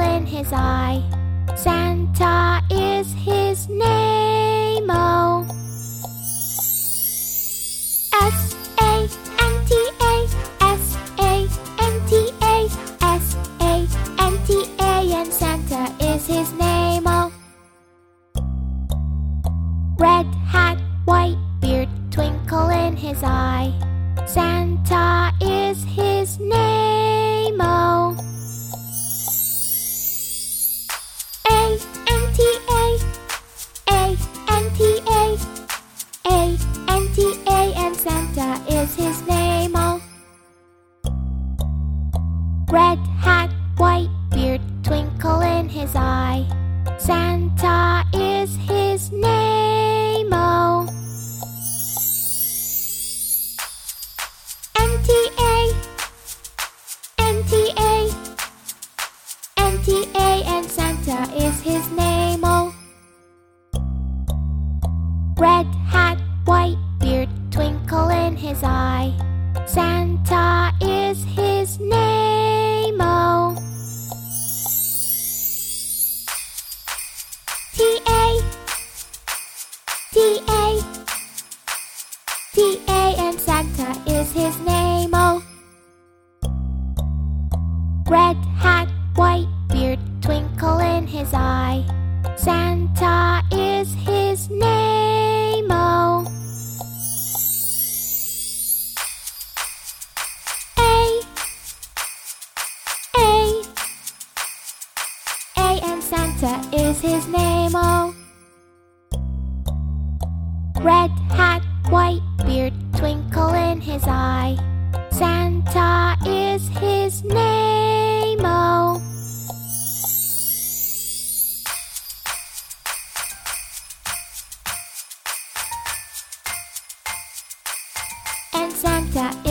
in his eye. Santa is his name, oh. S-A-N-T-A, S-A-N-T-A, S-A-N-T-A, and Santa is his name, oh. Red hat, white beard, twinkle in his eye. Santa is his name, oh. A-N-T-A, A-N-T-A, A-N-T-A, and Santa is his name, oh. Red hat, white beard, twinkle in his eye. Santa is his name, oh. N-T-A, N-T-A, N-T-A, and Santa is his name, oh. Red hat, white beard, twinkle in his eye. Santa is his name, oh. T-A, T-A, T-A, and Santa is his name, oh. Red hat, white beard, twinkle in his eye. Santa is his name, oh. A, and Santa is his name, oh. Red hat, white beard, twinkle in his eye. Santa is his name, oh. And Santa